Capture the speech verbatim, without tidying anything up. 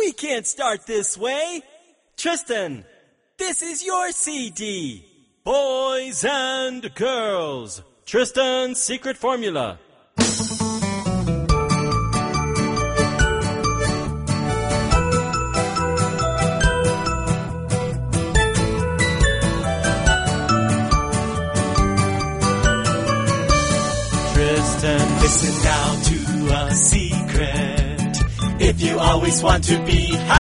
We can't start this way. Tristan, this is your C D. Boys and girls. Tristan's secret formula. Tristan, listen now to a secret. If you always want to be happy,